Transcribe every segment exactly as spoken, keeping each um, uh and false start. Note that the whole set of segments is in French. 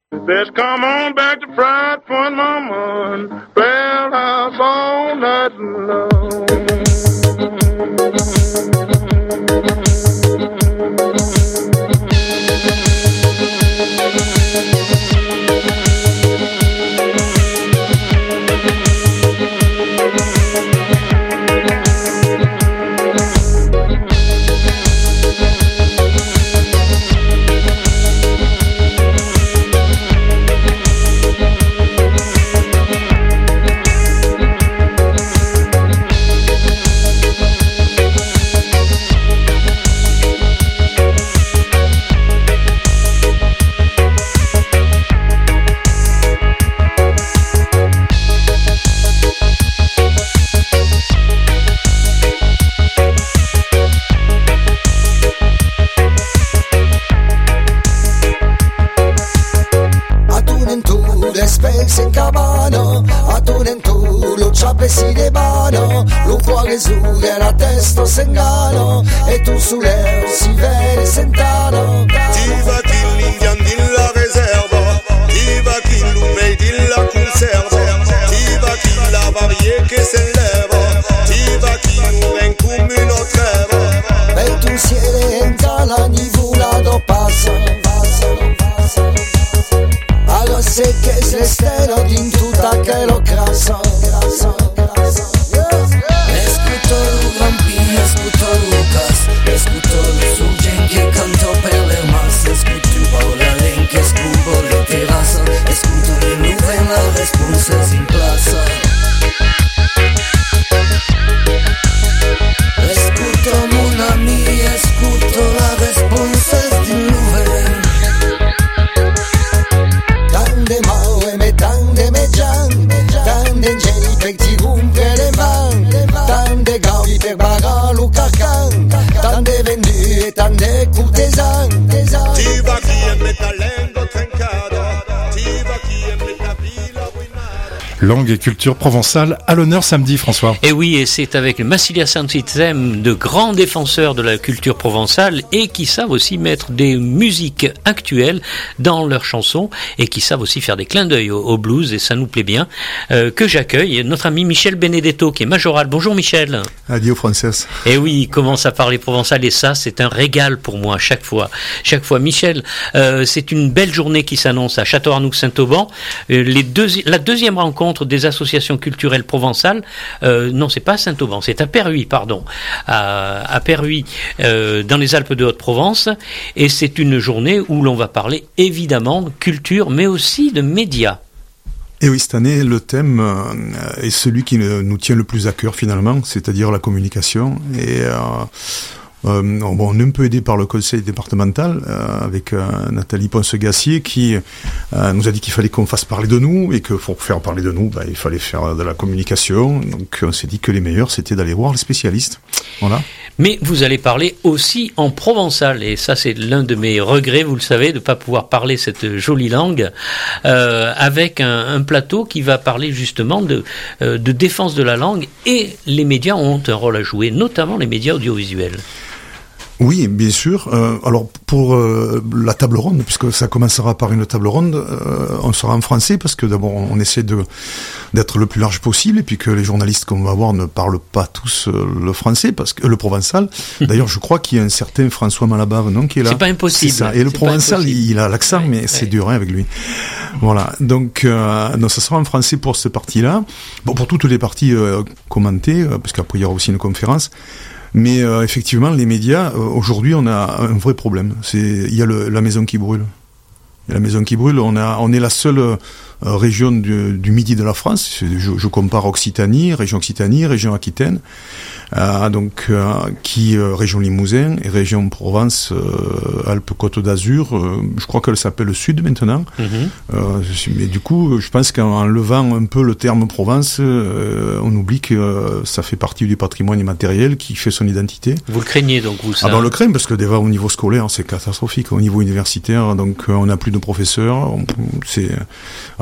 Let's come on back to Fried Point, Mama, and round house all night long. Si de mano, lo cuore sughera testo sengano e tu sulle si vede sentano. Ti va chi l'indian dilla reserva, ti va chi l'umei dilla conserva, ti va chi la varie che se leva, ti va chi non ven come una treva. E tu siede in cala ni vulato passa, allora se che se steno din tutta che lo crassa. Responses in plaza. Escuto mon ami, escuto la responses di nuvole. Tande maue me tande me gian, tande ingegni per ti rompere le mani, tande gaudi per bagare lo carcan, tande vendue, tande curtesan. Ti va chi è metalendo trencada, ti va chi è metavilla. Langue et culture provençale à l'honneur samedi, François. Et oui, et c'est avec le Massilia Santizem, de grands défenseurs de la culture provençale et qui savent aussi mettre des musiques actuelles dans leurs chansons et qui savent aussi faire des clins d'œil au, au blues, et ça nous plaît bien, euh, que j'accueille notre ami Michel Benedetto qui est majoral. Bonjour Michel. Adio Frances. Et oui, il commence à parler provençal et ça, c'est un régal pour moi chaque fois. Chaque fois. Michel, euh, c'est une belle journée qui s'annonce à Château-Arnoux-Saint-Auban. Euh, les deux, la deuxième rencontre des associations culturelles provençales, euh, non, c'est pas à Saint-Auban, c'est à Perhuis, pardon, à, à Perhuis, euh, dans les Alpes de Haute-Provence, et c'est une journée où l'on va parler évidemment de culture, mais aussi de médias. Et oui, cette année, le thème euh, est celui qui nous tient le plus à cœur finalement, c'est-à-dire la communication. Et euh, Euh, bon, on est un peu aidé par le conseil départemental euh, avec euh, Nathalie Ponce-Gassier qui euh, nous a dit qu'il fallait qu'on fasse parler de nous et que pour faire parler de nous, bah, il fallait faire de la communication. Donc on s'est dit que les meilleurs, c'était d'aller voir les spécialistes. Voilà. Mais vous allez parler aussi en provençal, et ça c'est l'un de mes regrets, vous le savez, de ne pas pouvoir parler cette jolie langue, euh, avec un, un plateau qui va parler justement de, euh, de défense de la langue, et les médias ont un rôle à jouer, notamment les médias audiovisuels. Oui, bien sûr. Euh, alors pour euh, la table ronde, puisque ça commencera par une table ronde, euh, on sera en français parce que d'abord on essaie de d'être le plus large possible et puis que les journalistes qu'on va voir ne parlent pas tous euh, le français, parce que euh, le provençal. D'ailleurs, je crois qu'il y a un certain François Malabave, non, qui est là. C'est pas impossible. C'est ça. Et le c'est provençal, il, il a l'accent, ouais, mais ouais. C'est dur hein, avec lui. Voilà. Donc, euh, donc ça sera en français pour cette partie-là. Bon, pour toutes les parties euh, commentées, euh, parce qu'après il y aura aussi une conférence. Mais euh, effectivement, les médias, euh, aujourd'hui, on a un vrai problème. C'est, il y a le, la maison qui brûle. Il y a la maison qui brûle. On a, on est la seule euh, région du, du midi de la France. Je, je compare Occitanie, région Occitanie, région Aquitaine, euh, donc euh, qui euh, région Limousin et région Provence, euh, Alpes-Côte d'Azur. Euh, je crois qu'elle s'appelle Sud maintenant. Mm-hmm. Euh, mais du coup, je pense qu'en levant un peu le terme Provence, euh, on oublie que euh, ça fait partie du patrimoine immatériel qui fait son identité. Vous le craignez donc vous ça? Ah ben on le craint parce que déjà au niveau scolaire c'est catastrophique, au niveau universitaire donc euh, on n'a plus de professeurs. On, c'est alors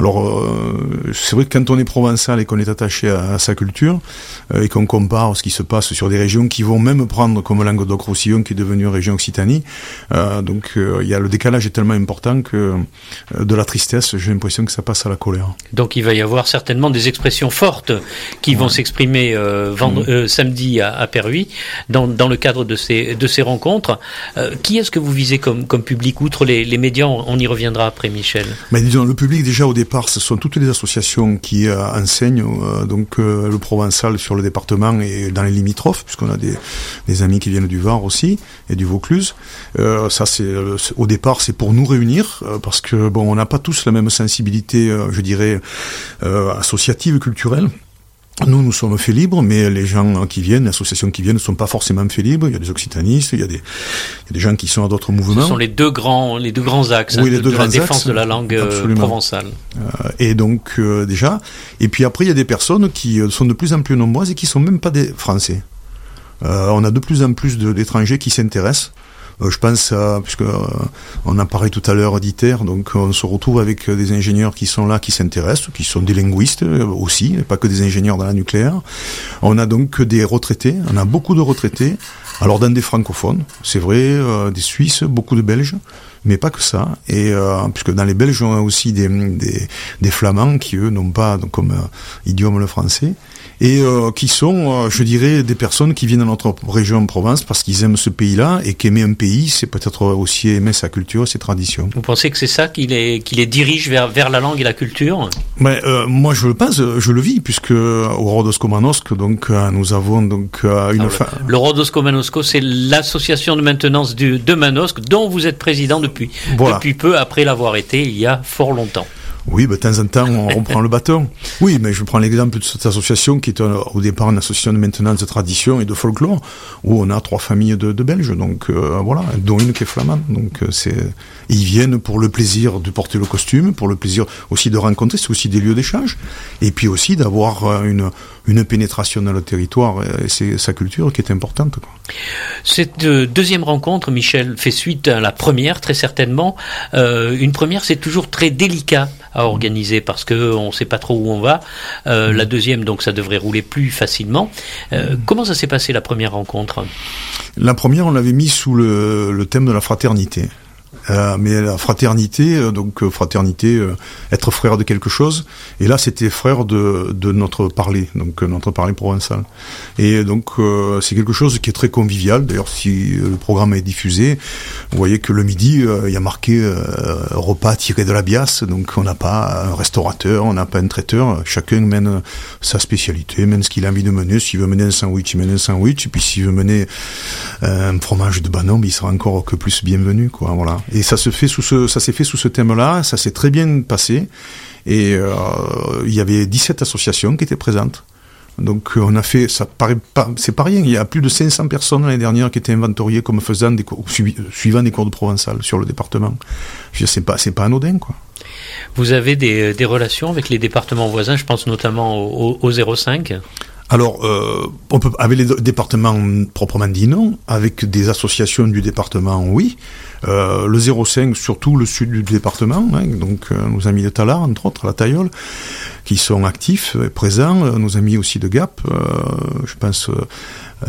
Alors, euh, c'est vrai que quand on est provençal et qu'on est attaché à, à sa culture, euh, et qu'on compare ce qui se passe sur des régions qui vont même prendre comme Languedoc-Roussillon, qui est devenue région Occitanie, euh, donc euh, il y a le décalage est tellement important que euh, de la tristesse, j'ai l'impression que ça passe à la colère. Donc il va y avoir certainement des expressions fortes qui ouais. vont s'exprimer euh, vendre, mmh. euh, samedi à, à Perhuis dans, dans le cadre de ces, de ces rencontres. Euh, qui est-ce que vous visez comme, comme public, outre les, les médias? On y reviendra après, Michel. Mais disons, le public déjà au départ, ce sont toutes les associations qui euh, enseignent euh, donc euh, le provençal sur le département et dans les limitrophes, puisqu'on a des, des amis qui viennent du Var aussi et du Vaucluse. Euh, ça, c'est au départ, c'est pour nous réunir, euh, parce que bon, on n'a pas tous la même sensibilité, euh, je dirais, euh, associative, culturelle. Nous, nous sommes faits libres, mais les gens qui viennent, les associations qui viennent, ne sont pas forcément faits libres. Il y a des occitanistes, il y a des, il y a des gens qui sont à d'autres mouvements. Ce sont les deux grands, les deux grands axes oui, hein, les de, deux de grands la défense axes, de la langue absolument. provençale. Euh, et donc, euh, déjà, et puis après, il y a des personnes qui sont de plus en plus nombreuses et qui sont même pas des Français. Euh, on a de plus en plus de, d'étrangers qui s'intéressent. Euh, je pense, à, puisque euh, on a parlé tout à l'heure d'ITER, donc on se retrouve avec des ingénieurs qui sont là, qui s'intéressent, qui sont des linguistes euh, aussi, pas que des ingénieurs dans la nucléaire. On a donc des retraités, on a beaucoup de retraités, alors dans des francophones, c'est vrai, euh, des Suisses, beaucoup de Belges, mais pas que ça. Et euh, puisque dans les Belges, on a aussi des, des, des Flamands qui, eux, n'ont pas donc, comme euh, idiome le français. Et euh, qui sont, euh, je dirais, des personnes qui viennent de notre région en Provence parce qu'ils aiment ce pays-là, et qu'aimer un pays, c'est peut-être aussi aimer sa culture, ses traditions. Vous pensez que c'est ça qui les, qui les dirige vers, vers la langue et la culture? Mais, euh, moi, je le pense, je le vis, puisque au Rodosco Manosque, donc, euh, nous avons donc euh, une... Alors, fa... Le, le Rodosco Manosque, c'est l'association de maintenance du, de Manosque, dont vous êtes président depuis, voilà. depuis peu, après l'avoir été il y a fort longtemps. Oui, bah, de temps en temps, on reprend le bâton. Oui, mais je prends l'exemple de cette association qui est euh, au départ une association de maintenance de tradition et de folklore, où on a trois familles de, de Belges, donc euh, voilà, dont une qui est flamande. Donc euh, c'est, ils viennent pour le plaisir de porter le costume, pour le plaisir aussi de rencontrer, c'est aussi des lieux d'échange, et puis aussi d'avoir euh, une une pénétration dans le territoire, et c'est sa culture qui est importante, quoi. Cette euh, deuxième rencontre, Michel, fait suite à la première, très certainement. Euh, une première, c'est toujours très délicat à organiser parce que on ne sait pas trop où on va. Euh, mmh. La deuxième, donc, ça devrait rouler plus facilement. Euh, mmh. Comment ça s'est passé la première rencontre? La première, on l'avait mis sous le, le thème de la fraternité. Euh, mais la fraternité, euh, donc euh, fraternité, euh, être frère de quelque chose. Et là, c'était frère de, de notre parler, donc euh, notre parler provençal. Et donc, euh, c'est quelque chose qui est très convivial. D'ailleurs, si le programme est diffusé, vous voyez que le midi, il euh, y a marqué euh, repas tiré de la biasse. Donc, on n'a pas un restaurateur, on n'a pas un traiteur. Chacun mène sa spécialité, mène ce qu'il a envie de mener. S'il veut mener un sandwich, il mène un sandwich. Et puis, s'il veut mener euh, un fromage de Banon, il sera encore que plus bienvenu, quoi. Voilà. Et ça se fait sous ce, ça s'est fait sous ce thème-là, ça s'est très bien passé. Et euh, il y avait dix-sept associations qui étaient présentes. Donc on a fait, ça paraît pas, c'est pas rien. Il y a plus de cinq cents personnes l'année dernière qui étaient inventoriées comme faisant des cours, suivant des cours de provençal sur le département. Je veux dire, c'est pas, c'est pas anodin, quoi. Vous avez des, des relations avec les départements voisins, je pense notamment au, au zéro cinq. Alors, euh, on peut, avec les départements proprement dit non, avec des associations du département, oui. Euh, le zéro cinq, surtout le sud du département, hein, donc euh, nos amis de Tallard, entre autres, à la Tailleule, qui sont actifs et présents, euh, nos amis aussi de Gap, euh, je pense euh, euh,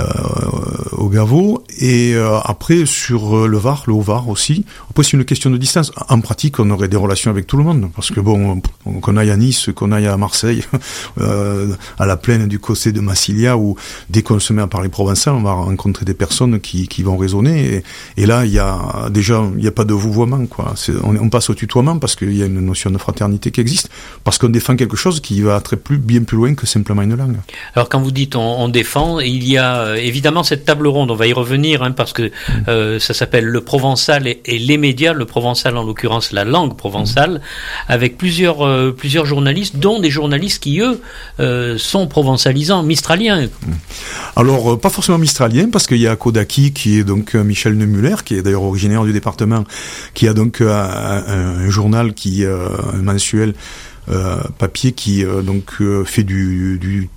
au Gaveau, et euh, après sur le Var, le Haut-Var aussi. Après, c'est une question de distance. En pratique, on aurait des relations avec tout le monde, parce que bon, qu'on aille à Nice, qu'on aille à Marseille, euh, à la plaine du Cossé de Massilia, où dès qu'on se met à parler provençal, on va rencontrer des personnes qui, qui vont raisonner, et, et là, il y a déjà, il n'y a pas de vouvoiement, quoi. C'est, on, on passe au tutoiement parce qu'il y a une notion de fraternité qui existe, parce qu'on défend quelque chose qui va très plus, bien plus loin que simplement une langue. Alors quand vous dites on, on défend, il y a euh, évidemment cette table ronde, on va y revenir, hein, parce que euh, ça s'appelle le provençal et, et les médias, le provençal en l'occurrence la langue provençale, mmh. avec plusieurs, euh, plusieurs journalistes, dont des journalistes qui eux euh, sont provençalisants, mistraliens. Mmh. Alors euh, pas forcément mistraliens, parce qu'il y a Kodaki qui est donc euh, Michel Neumuller, qui est d'ailleurs originaire du département, qui a donc euh, un, un journal qui, euh, un mensuel, Euh, papier qui euh, donc euh, fait du, du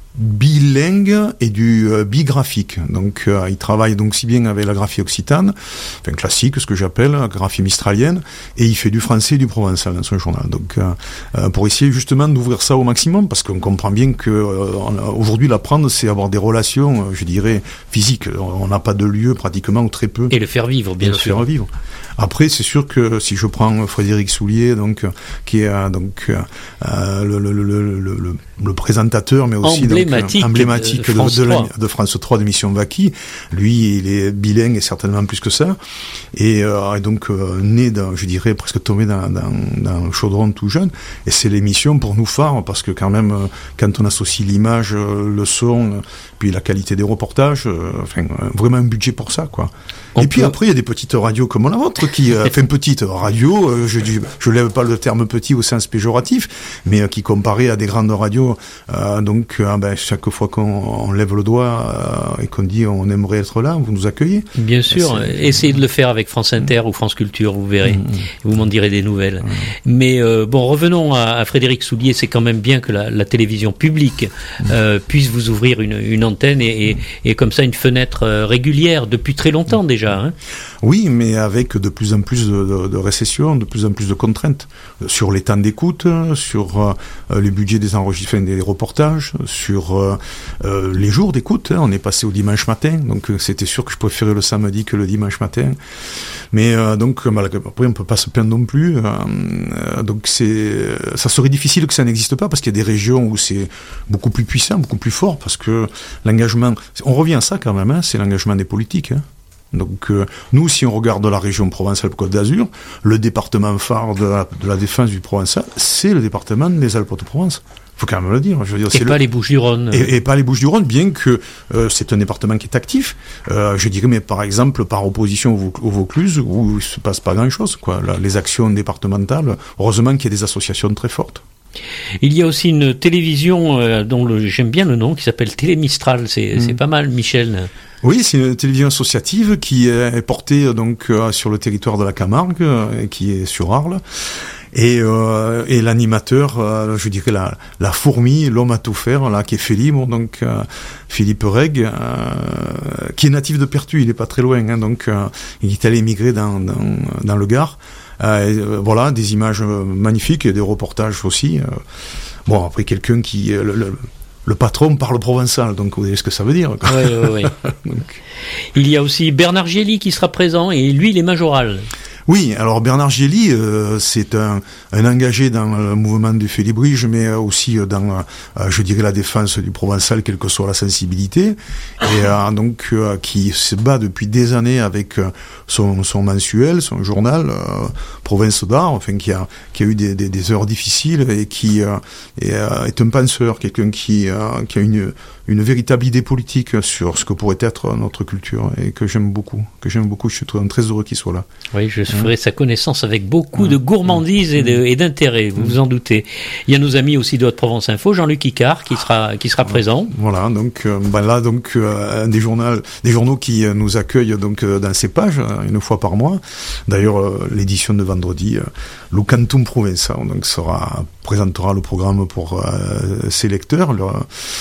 bilingue et du euh, bigraphique. Donc euh, il travaille donc si bien avec la graphie occitane, enfin classique, ce que j'appelle la graphie mistralienne, et il fait du français et du provençal dans son journal. Donc euh, euh, pour essayer justement d'ouvrir ça au maximum, parce qu'on comprend bien que euh, aujourd'hui l'apprendre, c'est avoir des relations, euh, je dirais, physiques. On n'a pas de lieu pratiquement ou très peu. Et le faire vivre, bien et sûr. Le faire vivre. Après, c'est sûr que si je prends Frédéric Soulier, donc qui est euh, donc euh, le, le, le, le, le, le présentateur, mais aussi emblématique, donc, emblématique de, France de, de, de France trois de Mission Vaki. Lui, il est bilingue et certainement plus que ça, et, euh, et donc euh, né, dans, je dirais presque tombé dans, dans, dans le chaudron tout jeune. Et c'est l'émission pour nous phare, parce que quand même, quand on associe l'image, le son, puis la qualité des reportages, euh, enfin vraiment un budget pour ça, quoi. On et puis peut... après, il y a des petites radios comme la vôtre qui euh, fait une petite radio. Euh, je dis, je lève pas le terme petit au sens péjoratif, mais euh, qui comparé à des grandes radios, euh, donc euh, ben, chaque fois qu'on on lève le doigt euh, et qu'on dit on aimerait être là, vous nous accueillez. Bien sûr, c'est... essayez de le faire avec France Inter mmh. ou France Culture, vous verrez. Mmh. Vous m'en direz des nouvelles. Mmh. Mais euh, bon, revenons à, à Frédéric Soulier. C'est quand même bien que la, la télévision publique mmh. euh, puisse vous ouvrir une, une antenne et, et, et comme ça une fenêtre euh, régulière depuis très longtemps déjà. Hein. Oui, mais avec de plus en plus de, de, de récessions, de plus en plus de contraintes sur les temps d'écoute, sur euh, les budgets des enregistrements, des reportages, sur euh, euh, les jours d'écoute. Hein. On est passé au dimanche matin, donc c'était sûr que je préférais le samedi que le dimanche matin. Mais euh, donc bah, après on peut pas se plaindre non plus. Euh, donc c'est, ça serait difficile que ça n'existe pas, parce qu'il y a des régions où c'est beaucoup plus puissant, beaucoup plus fort, parce que l'engagement, on revient à ça quand même, hein, c'est l'engagement des politiques. Hein. Donc euh, nous, si on regarde la région Provence-Alpes-Côte d'Azur, le département phare de la, de la défense du Provençal, c'est le département des Alpes-de-Provence. Faut quand même le dire. Je veux dire, et c'est pas le... les Bouches-du-Rhône. Et, et pas les Bouches-du-Rhône, bien que euh, c'est un département qui est actif. Euh, je dirais, mais par exemple, par opposition au, au Vaucluse, où il se passe pas grand-chose, quoi. Là, les actions départementales, heureusement qu'il y a des associations très fortes. Il y a aussi une télévision euh, dont le, j'aime bien le nom, qui s'appelle Télémistral. C'est, mmh. c'est pas mal, Michel. Oui, c'est une télévision associative qui est portée donc euh, sur le territoire de la Camargue, euh, qui est sur Arles. Et, euh, et l'animateur, euh, je dirais la, la fourmi, l'homme à tout faire, là, qui est Philippe, donc euh, Philippe Reg, euh, qui est natif de Pertuis, il est pas très loin, hein, donc euh, il est allé émigrer dans, dans, dans le Gard. Euh, et, euh, voilà, des images magnifiques et des reportages aussi. Euh, bon, après quelqu'un qui euh, le, le, le patron parle provençal, donc vous voyez ce que ça veut dire. Quoi. Oui, oui, oui. donc... Il y a aussi Bernard Gély qui sera présent, et lui, il est majoral. Oui, alors Bernard Gély, euh, c'est un, un engagé dans le mouvement du Félibrige, mais aussi dans, euh, je dirais, la défense du Provençal, quelle que soit la sensibilité, et euh, donc euh, qui se bat depuis des années avec euh, son, son mensuel, son journal, euh, Province d'Art, enfin qui a, qui a eu des, des, des heures difficiles, et qui euh, est, euh, est un penseur, quelqu'un qui, euh, qui a une une véritable idée politique sur ce que pourrait être notre culture, et que j'aime beaucoup, que j'aime beaucoup. Je suis très heureux qu'il soit là. Oui, je ferai hein? sa connaissance avec beaucoup de gourmandise et, de, et d'intérêt, vous vous en doutez. Il y a nos amis aussi de Haute-Provence Info, Jean-Luc Icard, qui sera, qui sera présent. Voilà, donc euh, ben là, donc euh, des journaux, des journaux qui euh, nous accueillent donc euh, dans ces pages une fois par mois. D'ailleurs, euh, l'édition de vendredi, euh, le Cantum Provençal, donc sera présentera le programme pour euh, ses lecteurs. Le,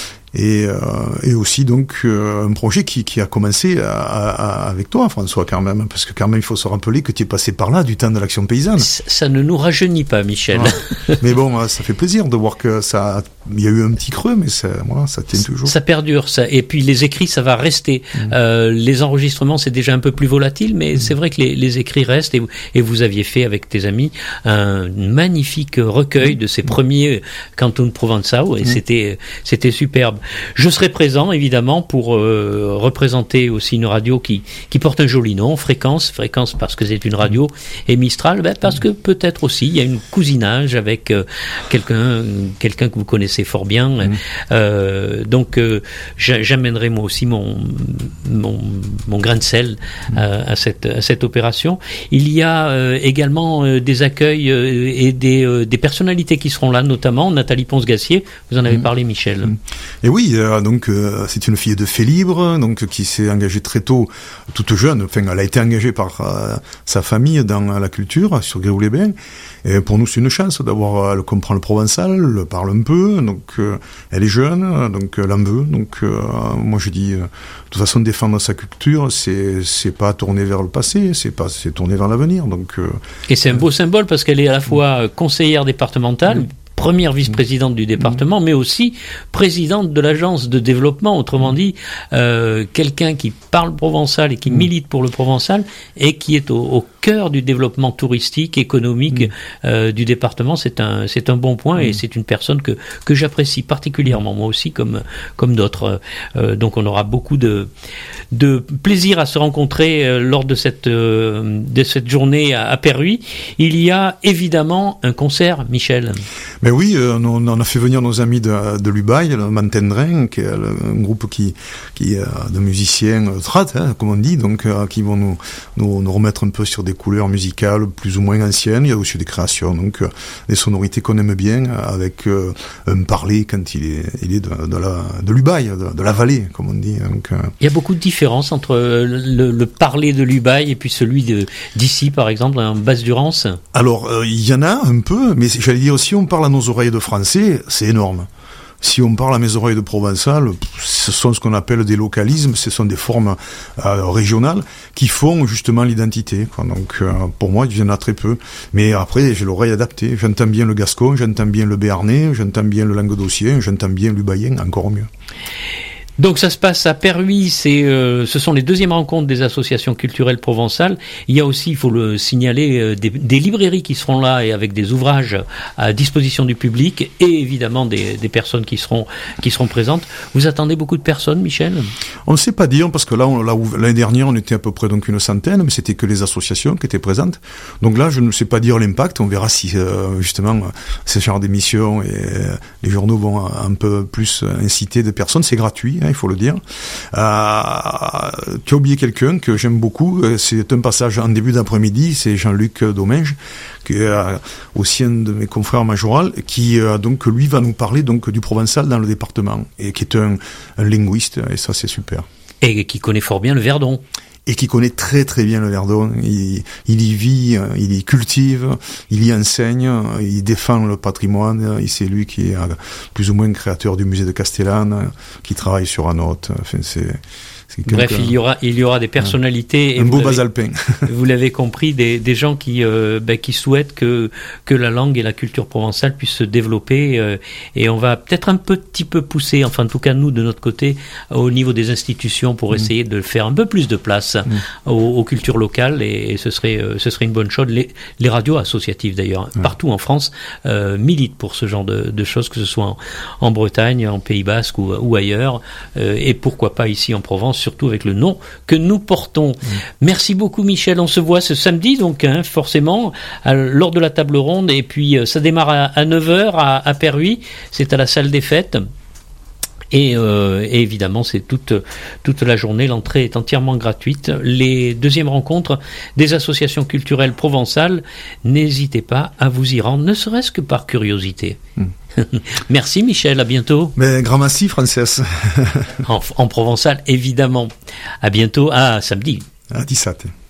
Et, euh, et aussi donc euh, un projet qui, qui a commencé à, à, avec toi, François, quand même, parce que quand même il faut se rappeler que tu es passé par là du temps de l'Action paysanne. Ça, ça ne nous rajeunit pas, Michel. Ouais. Mais bon, ça fait plaisir de voir que ça, il y a eu un petit creux, mais ça, voilà, ça tient toujours. Ça perdure, ça. Et puis les écrits, ça va rester. Mmh. Euh, les enregistrements, c'est déjà un peu plus volatile, mais mmh. c'est vrai que les, les écrits restent. Et, et vous aviez fait avec tes amis un magnifique recueil mmh. de ces premiers Cantum Provençal, et mmh. c'était, c'était superbe. Je serai présent, évidemment, pour euh, représenter aussi une radio qui, qui porte un joli nom, Fréquence, Fréquence parce que c'est une radio, et Mistral, ben parce que peut-être aussi il y a une cousinage avec euh, quelqu'un, quelqu'un que vous connaissez fort bien. Mmh. Euh, donc euh, j'amènerai moi aussi mon, mon, mon grain de sel euh, à, cette, à cette opération. Il y a euh, également euh, des accueils euh, et des, euh, des personnalités qui seront là, notamment Nathalie Ponce-Gassier, vous en avez mmh. parlé, Michel. Mmh. Et oui, euh, donc euh, c'est une fille de Félibre, donc qui s'est engagée très tôt, toute jeune. Enfin, elle a été engagée par euh, sa famille dans la culture sur Gréoux-les-Bains. Et pour nous, c'est une chance d'avoir D'abord, elle comprend le provençal, elle parle un peu, donc euh, elle est jeune, donc elle en veut. Donc euh, moi je dis, euh, de toute façon, défendre sa culture, c'est c'est pas tourner vers le passé, c'est pas c'est tourner vers l'avenir. Donc euh, et c'est un beau symbole parce qu'elle est à la fois conseillère départementale. Mmh. Première vice-présidente du département, mais aussi présidente de l'agence de développement, autrement dit, euh, quelqu'un qui parle provençal et qui milite pour le provençal et qui est au, au cœur du développement touristique, économique euh, du département. C'est un, c'est un bon point et c'est une personne que, que j'apprécie particulièrement, moi aussi, comme, comme d'autres. Euh, donc on aura beaucoup de, de plaisir à se rencontrer euh, lors de cette, euh, de cette journée à, à Perruy. Il y a évidemment un concert, Michel. Mais oui, euh, on, on a fait venir nos amis de, de l'Ubaï, le Mantendrin, qui est un groupe qui, qui euh, de musiciens euh, trad, hein, comme on dit, donc euh, qui vont nous, nous, nous remettre un peu sur des couleurs musicales plus ou moins anciennes. Il y a aussi des créations, donc euh, des sonorités qu'on aime bien, avec euh, un parler quand il est, il est de, de la de l'Ubaï, de, de la vallée, comme on dit. Donc, euh... il y a beaucoup de différences entre le, le parler de l'Ubaï et puis celui de, d'ici, par exemple, en Basse-Durance. Alors, euh, il y en a un peu, mais j'allais dire, si on parle à nos oreilles de français, c'est énorme. Si on parle à mes oreilles de provençal, ce sont ce qu'on appelle des localismes, ce sont des formes euh, régionales qui font justement l'identité. Quoi. Donc euh, pour moi, il y en a très peu. Mais après, j'ai l'oreille adaptée. J'entends bien le gascon, j'entends bien le béarnais, j'entends bien le languedocien, j'entends bien l'ubaïen, encore mieux. Donc ça se passe à Perruy, c'est, euh, ce sont les deuxièmes rencontres des associations culturelles provençales. Il y a aussi, il faut le signaler, euh, des, des librairies qui seront là et avec des ouvrages à disposition du public et évidemment des, des personnes qui seront, qui seront présentes. Vous attendez beaucoup de personnes, Michel ? On ne sait pas dire parce que là, on, là où, l'année dernière, on était à peu près donc une centaine, mais c'était que les associations qui étaient présentes. Donc là, je ne sais pas dire l'impact. On verra si euh, justement ce genre d'émission et euh, les journaux vont un peu plus inciter des personnes. C'est gratuit. Hein, il faut le dire. Euh, tu as oublié quelqu'un que j'aime beaucoup, c'est un passage en début d'après-midi, c'est Jean-Luc Domingue, qui est euh, aussi un de mes confrères majoral, qui euh, donc lui va nous parler donc du provençal dans le département, et qui est un, un linguiste, et ça c'est super. Et qui connaît fort bien le Verdon. Et qui connaît très très bien le Verdon. Il, il y vit, il y cultive, il y enseigne, il défend le patrimoine, et c'est lui qui est plus ou moins créateur du musée de Castellane, qui travaille sur un autre. Enfin, c'est, c'est Bref, il y aura, il y aura des personnalités. Ouais. Un beau bas alpin. Vous l'avez compris, des, des gens qui, euh, ben, qui souhaitent que, que la langue et la culture provençale puissent se développer, euh, et on va peut-être un petit peu pousser, enfin, en tout cas, nous, de notre côté, au niveau des institutions pour mmh. essayer de faire un peu plus de place mmh. aux, aux cultures locales, et, et ce serait, euh, ce serait une bonne chose. Les, les radios associatives, d'ailleurs, mmh. partout en France, euh, militent pour ce genre de, de choses, que ce soit en, en Bretagne, en Pays Basque ou, ou ailleurs, euh, et pourquoi pas ici en Provence, surtout avec le nom que nous portons. Mmh. Merci beaucoup, Michel. On se voit ce samedi, donc, hein, forcément, à, lors de la table ronde, et puis euh, ça démarre à, à neuf heures à, à Perruy, c'est à la salle des fêtes. Et, euh, et évidemment, c'est toute, toute la journée. L'entrée est entièrement gratuite. Les deuxièmes rencontres des associations culturelles provençales, n'hésitez pas à vous y rendre, ne serait-ce que par curiosité. Mm. Merci, Michel, à bientôt. Mais grand merci, Frances. en, en provençal, évidemment. À bientôt, à samedi. À dix-sept.